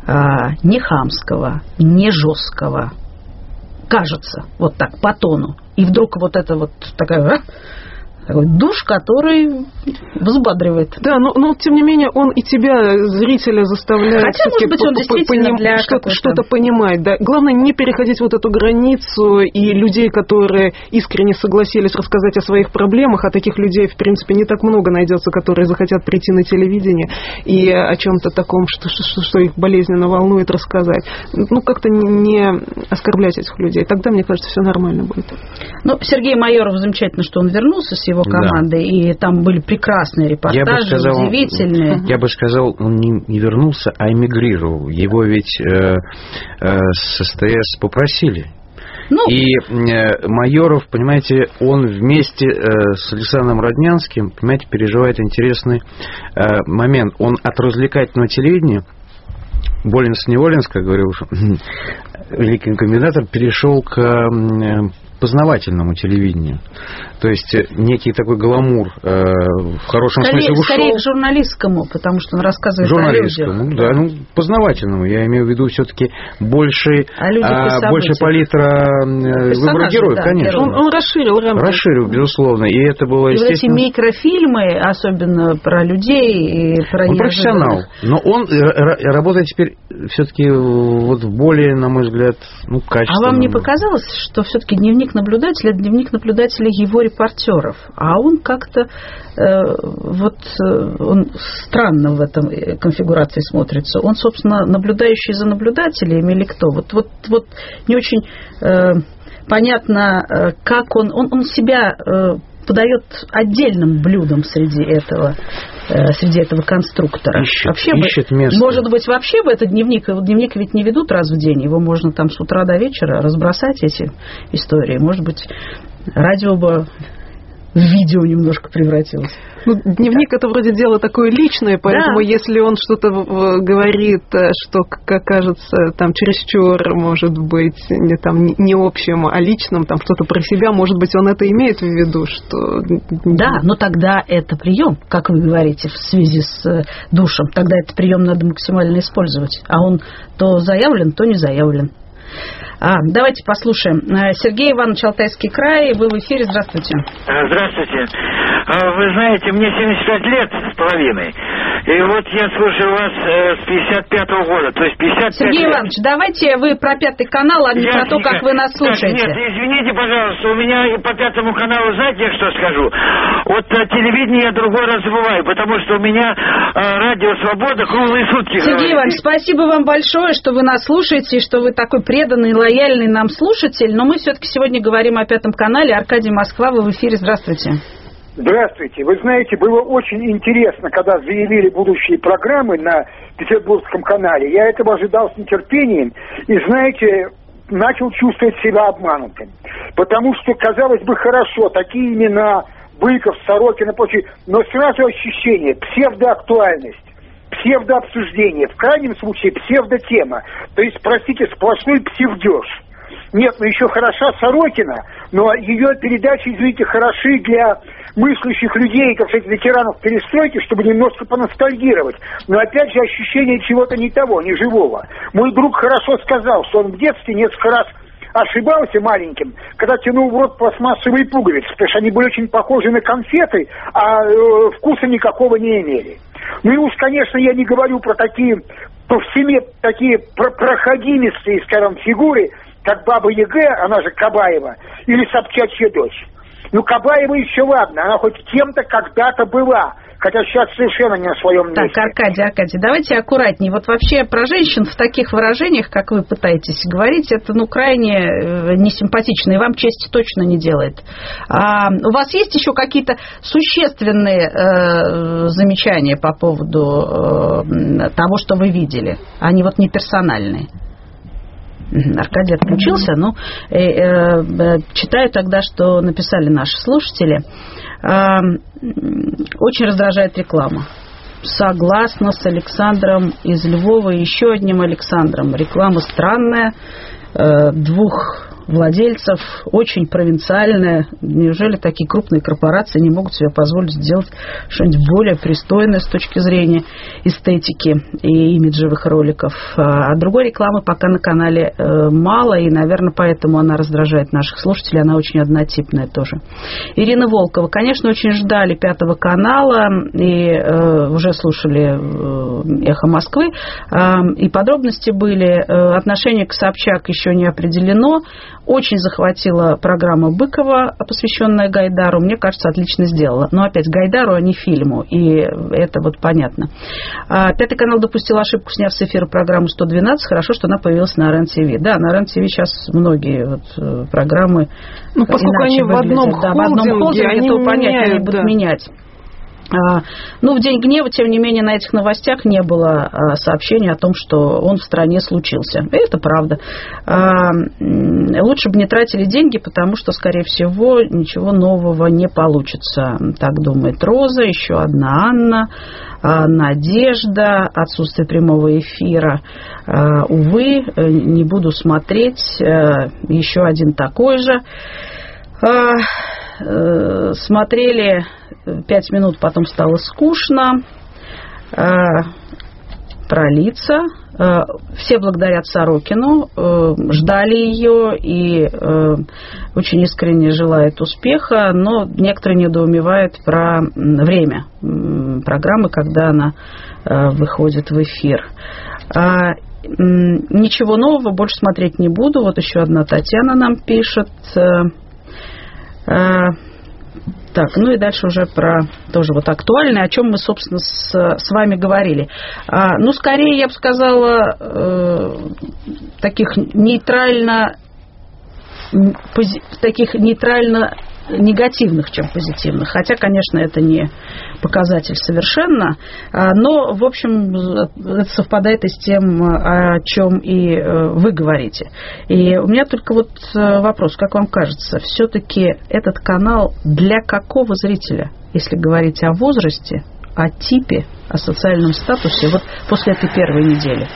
не хамского, не жесткого, кажется, вот так, по тону. И вдруг вот это вот такая... Такой душ, который взбадривает. Да, но, но тем не менее он и тебя, зрителя, заставляет Хотя, может быть, он действительно поним... для что-то, что-то понимать. Да. Главное не переходить вот эту границу, и людей, которые искренне согласились рассказать о своих проблемах, а таких людей, в принципе, не так много найдется, которые захотят прийти на телевидение и о чем-то таком, что, что, что их болезненно волнует, рассказать. Ну, как-то не оскорблять этих людей. Тогда, мне кажется, все нормально будет. Ну, Сергей Майоров, замечательно, что он вернулся с его командой, да. И там были прекрасные репортажи, я бы сказал, удивительные. Я бы сказал, он не, не вернулся, а эмигрировал. Его ведь э, э, с СТС попросили. Ну, и э, Майоров, понимаете, он вместе э, с Александром Роднянским, понимаете, переживает интересный э, момент. Он от развлекательного телевидения, Боленс-Неволенс, как говорил великий комбинатор, перешел к э, познавательному телевидению. То есть некий такой гламур э, в хорошем скорее, смысле ушел. Скорее к журналистскому, потому что он рассказывает о людях. Да, ну, познавательному. Я имею в виду все-таки больше, а, больше палитра выбора героев, да, конечно. Он, он расширил рамки. Расширил, безусловно. И это было, и естественно... вот эти микрофильмы, особенно про людей и про он профессионал. Но он работает теперь все-таки вот в более, на мой взгляд, ну, качественном. А вам не показалось, что все-таки дневник наблюдателя, это дневник наблюдателя его репортеров, а он как-то э, вот э, он странно в этом конфигурации смотрится. Он, собственно, наблюдающий за наблюдателями или кто? Вот, вот, вот не очень э, понятно, э, как он, он, он себя э, подает отдельным блюдом среди этого, э, среди этого конструктора. Ищет, вообще ищет бы, место. Может быть, вообще бы этот дневник, дневник ведь не ведут раз в день, его можно там с утра до вечера разбросать, эти истории. Может быть, радио бы в видео немножко превратилось. Ну, дневник это вроде дело такое личное, поэтому да. Если он что-то говорит, что, как кажется, там чересчур, может быть, не, там, не общим, а личным, там что-то про себя, может быть, он это имеет в виду, что... Да, но тогда это прием, как вы говорите, в связи с душем. Тогда этот прием надо максимально использовать. А он то заявлен, то не заявлен. А, давайте послушаем. Сергей Иванович, Алтайский край, вы в эфире, здравствуйте. Здравствуйте. Вы знаете, мне семьдесят пять лет с половиной, и вот я слушаю вас с пятьдесят пятого года, то есть пятьдесят пять Сергей лет. Иванович, давайте вы про Пятый канал, а не про то, как вы нас слушаете. Так, нет, извините, пожалуйста, у меня по Пятому каналу, знаете, что скажу? Вот телевидение я другой раз забываю, потому что у меня радио «Свобода» круглые сутки. Сергей Иванович, спасибо вам большое, что вы нас слушаете, что вы такой преданный, лояльный нам слушатель, но мы все-таки сегодня говорим о Пятом канале. Аркадий, Москва, вы в эфире, здравствуйте. Здравствуйте. Вы знаете, было очень интересно, когда заявили будущие программы на Петербургском канале. Я этого ожидал с нетерпением и, знаете, начал чувствовать себя обманутым. Потому что, казалось бы, хорошо, такие имена, Быков, Сорокин и прочее, но сразу ощущение, псевдоактуальность, псевдообсуждение, в крайнем случае псевдотема. То есть, простите, сплошной псевдеж. Нет, ну еще хороша Сорокина, но ее передачи, извините, хороши для мыслящих людей, как сказать, ветеранов перестройки, чтобы немножко поностальгировать. Но опять же ощущение чего-то не того, не живого. Мой друг хорошо сказал, что он в детстве несколько раз ошибался маленьким, когда тянул в рот пластмассовые пуговицы, потому что они были очень похожи на конфеты, а э, вкуса никакого не имели. Ну и уж, конечно, я не говорю про такие повсеме такие про проходимистые, скажем, фигуры, как Баба Яга, она же Кабаева, или Собчачья дочь. Ну, Кабаева еще ладно, она хоть кем-то когда-то была, хотя сейчас совершенно не на своем месте. Так, Аркадий, Аркадий, давайте аккуратнее. Вот вообще про женщин в таких выражениях, как вы пытаетесь говорить, это, ну, крайне э, несимпатично и вам чести точно не делает. А у вас есть еще какие-то существенные э, замечания по поводу э, того, что вы видели? Они вот не персональные. Аркадий отключился, но э, э, читаю тогда, что написали наши слушатели. Э, очень раздражает реклама. Согласна с Александром из Львова и еще одним Александром. Реклама странная, э, двух владельцев, очень провинциальная. Неужели такие крупные корпорации не могут себе позволить сделать что-нибудь более пристойное с точки зрения эстетики и имиджевых роликов? А другой рекламы пока на канале мало, и, наверное, поэтому она раздражает наших слушателей. Она очень однотипная тоже. Ирина Волкова. Конечно, очень ждали Пятого канала и э, уже слушали э, «Эхо Москвы». Э, и подробности были. Э, отношение к Собчак еще не определено. Очень захватила программа Быкова, посвященная Гайдару. Мне кажется, отлично сделала. Но опять Гайдару, а не фильму. И это вот понятно. Пятый канал допустил ошибку, сняв с эфира программу сто двенадцать. Хорошо, что она появилась на РЕН-ТВ. Да, на РЕН-ТВ сейчас многие вот программы ну, поскольку они в одном да, холдинге, в одном холдинге, они то понятно, они будут да. менять. Ну, в день гнева, тем не менее, на этих новостях не было сообщения о том, что он в стране случился. И это правда. Лучше бы не тратили деньги, потому что, скорее всего, ничего нового не получится. Так думает Роза, еще одна Анна, Надежда, отсутствие прямого эфира. Увы, не буду смотреть. Еще один такой же. Смотрели пять минут, потом стало скучно. Про лица. Все благодарят Сорокину, ждали ее и очень искренне желают успеха, но некоторые недоумевают про время программы, когда она выходит в эфир. Ничего нового больше смотреть не буду. Вот еще одна Татьяна нам пишет. Так, ну и дальше уже про тоже вот актуальное, о чем мы, собственно, с, с вами говорили. А, ну, скорее, я бы сказала, э, таких нейтрально, пози, таких нейтрально негативных, чем позитивных. Хотя, конечно, это не показатель совершенно, но, в общем, это совпадает и с тем, о чем и вы говорите. И у меня только вот вопрос, как вам кажется, все-таки этот канал для какого зрителя, если говорить о возрасте, о типе, о социальном статусе, вот после этой первой недели?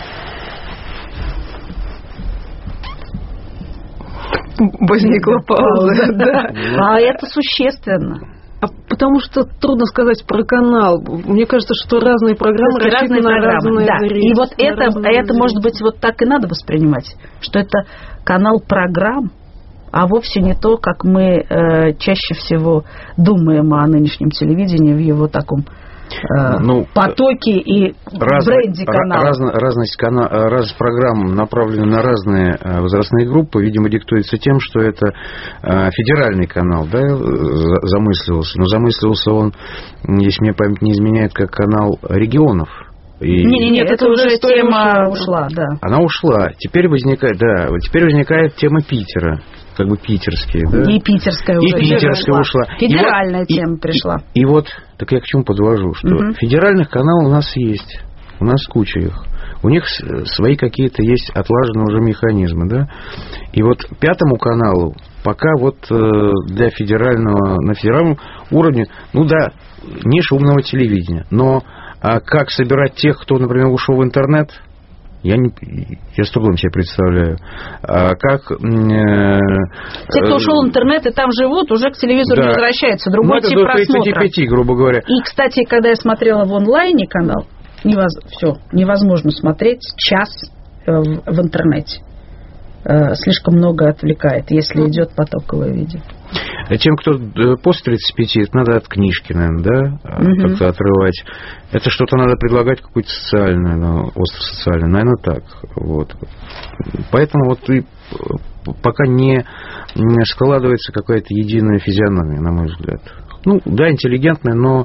Возникла пауза, да. А это существенно. А потому что трудно сказать про канал. Мне кажется, что разные программы рассчитаны на разные да. зрители. И вот это, это может быть, вот так и надо воспринимать, что это канал программ, а вовсе не то, как мы э, чаще всего думаем о нынешнем телевидении в его таком ну, потоки и раз, бренде канала. Раз, разность, кана, разность программ направлены на разные возрастные группы, видимо, диктуется тем, что это федеральный канал, да, замысливался. Но замысливался он, если мне память не изменяет, как канал регионов. И... Нет, нет, это, это уже тема ушла, ушла, да. Она ушла. Теперь возникает, да, теперь возникает тема Питера, как бы питерские, да. И питерская уже. И питерская ушла. Федеральная и тема и, пришла. И, и вот, так я к чему подвожу, что угу. федеральных каналов у нас есть, у нас куча их. У них свои какие-то есть отлаженные уже механизмы, да. И вот Пятому каналу пока вот для федерального, на федеральном уровне, ну да, ниша умного телевидения, но а как собирать тех, кто, например, ушел в интернет, я, не, я с трудом себе представляю. А как... Э, Те, кто ушел в интернет и там живут, уже к телевизору да. не возвращаются. Другой ну, тип просмотра. тридцати пяти, грубо говоря. И, кстати, когда я смотрела в онлайне канал, невоз... все, невозможно смотреть час в, в интернете. Слишком много отвлекает, если идет потоковое видео. А тем, кто после тридцати пяти, это надо от книжки, наверное, да, угу. как-то отрывать. Это что-то надо предлагать какое-то социальное, ну, остро-социальное, наверное, так. Вот. Поэтому вот и пока не складывается какая-то единая физиономия, на мой взгляд. Ну, да, интеллигентная, но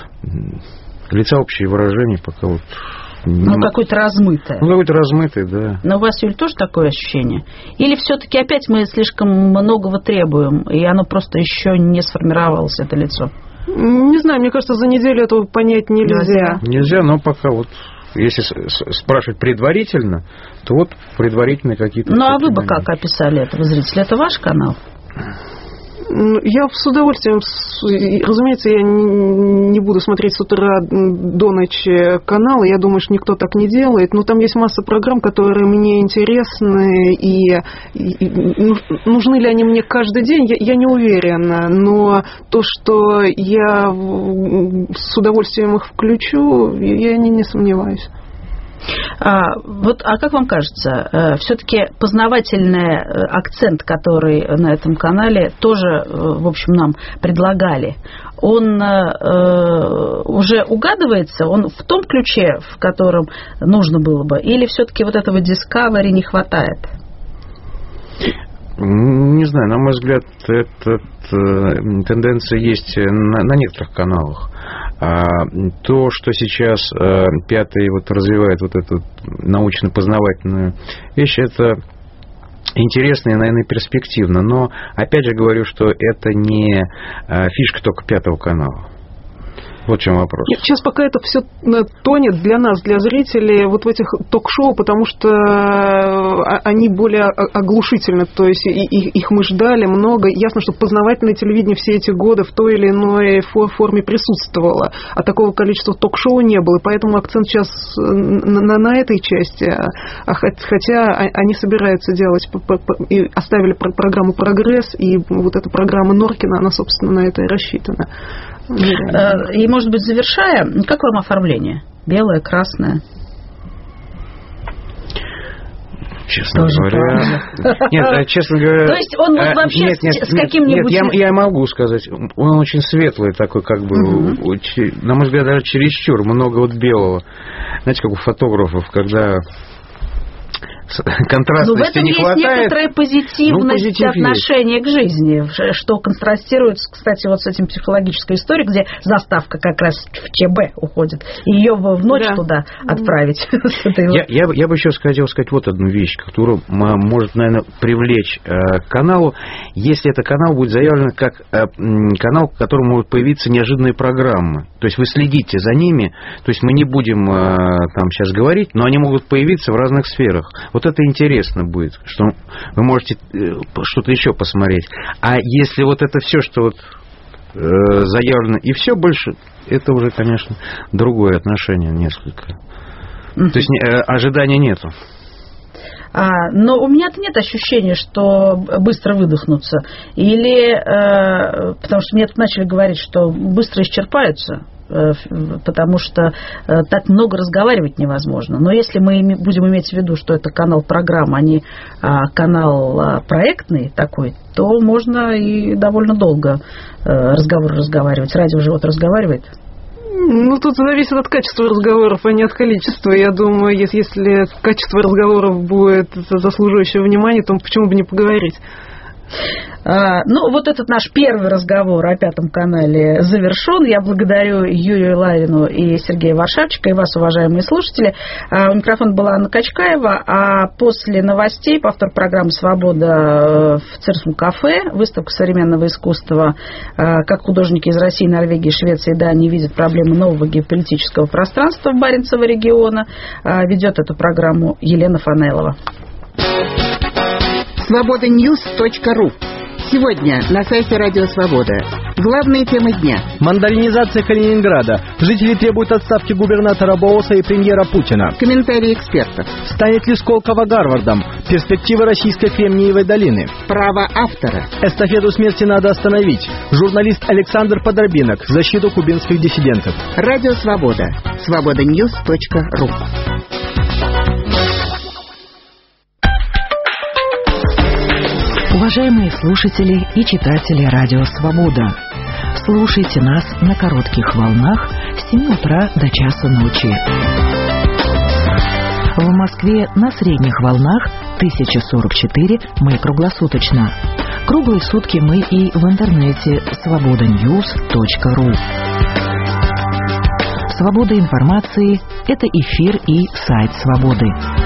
лица общие выражения пока вот... Ну, какое-то размытое. Ну, какое-то размытое, да. Но у вас, Юль, тоже такое ощущение? Или все-таки опять мы слишком многого требуем, и оно просто еще не сформировалось, это лицо? Не знаю, мне кажется, за неделю этого понять нельзя. Нельзя, но пока вот если спрашивать предварительно, то вот предварительные какие-то... Ну, а вы бы как описали этого зрителя? Это ваш канал? Я с удовольствием, разумеется, я не буду смотреть с утра до ночи каналы, я думаю, что никто так не делает, но там есть масса программ, которые мне интересны, и, и нужны ли они мне каждый день, я, я не уверена, но то, что я с удовольствием их включу, я не, не сомневаюсь. А, вот, а как вам кажется, все-таки познавательный акцент, который на этом канале тоже, в общем, нам предлагали, он э, уже угадывается, он в том ключе, в котором нужно было бы, или все-таки вот этого Discovery не хватает? Не знаю, на мой взгляд, эта тенденция есть на, на некоторых каналах. А то, что сейчас а, Пятый вот развивает вот эту научно-познавательную вещь, это интересно и, наверное, перспективно. Но, опять же говорю, что это не а, фишка только Пятого канала. Вот в чем вопрос. Нет, сейчас пока это все тонет для нас, для зрителей, вот в этих ток-шоу, потому что они более оглушительны, то есть их мы ждали много. Ясно, что познавательное телевидение все эти годы в той или иной форме присутствовало, а такого количества ток-шоу не было, и поэтому акцент сейчас на, на этой части, хотя они собираются делать, и оставили программу «Прогресс», и вот эта программа Норкина, она, собственно, на это и рассчитана. И, может быть, завершая, как вам оформление? Белое, красное? Честно Тоже говоря... Нет, честно говоря... То есть он вот вообще нет, нет, с каким-нибудь... Нет, я, я могу сказать, он очень светлый такой, как бы, uh-huh. очень, на мой взгляд, даже чересчур, много вот белого. Знаете, как у фотографов, когда... контрастности не хватает. Ну, в этом есть некоторая позитивность ну, отношения есть. К жизни, что контрастирует, кстати, вот с этим психологической историей, где заставка как раз в ЧБ уходит, и ее в ночь да. туда отправить. Я, я, я бы еще хотел сказать вот одну вещь, которую может, наверное, привлечь э, к каналу, если этот канал будет заявлен как э, канал, в котором могут появиться неожиданные программы. То есть вы следите за ними, то есть мы не будем э, там сейчас говорить, но они могут появиться в разных сферах. Вот это интересно будет, что вы можете что-то еще посмотреть. А если вот это все, что вот э, заявлено, и все больше, это уже, конечно, другое отношение несколько. Mm-hmm. То есть э, ожидания нету. А, но у меня-то нет ощущения, что быстро выдохнутся. Или, э, потому что мне тут начали говорить, что быстро исчерпаются, потому что так много разговаривать невозможно. Но если мы будем иметь в виду, что это канал программ, а не канал проектный такой, то можно и довольно долго разговор разговаривать. Радио же вот разговаривает. Ну, тут зависит от качества разговоров, а не от количества. Я думаю, если, если качество разговоров будет заслуживающее внимания, то почему бы не поговорить? Ну, вот этот наш первый разговор о Пятом канале завершен. Я благодарю Юрию Ларину и Сергея Варшавчика, и вас, уважаемые слушатели. У микрофона была Анна Качкаева, а после новостей повтор программы «Свобода» в Цирском кафе, выставка современного искусства, как художники из России, Норвегии, Швеции и Дании видят проблемы нового геополитического пространства Баренцева региона. Ведет эту программу Елена Фанелова. свобода ньюс точка ру. Сегодня на сайте Радио Свобода. Главные темы дня. Мандаринизация Калининграда. Жители требуют отставки губернатора Бооса и премьера Путина. Комментарии экспертов. Станет ли Сколково Гарвардом? Перспективы российской Кремниевой долины. Право автора. Эстафету смерти надо остановить. Журналист Александр Подорбинок. Защиту кубинских диссидентов. Радио Свобода. свобода ньюс точка ру. Уважаемые слушатели и читатели Радио Свобода, слушайте нас на коротких волнах с семи утра до часа ночи. В Москве на средних волнах тысяча сорок четыре мы круглосуточно. Круглые сутки мы и в интернете свобода ньюс точка ру. Свобода информации – это эфир и сайт Свободы.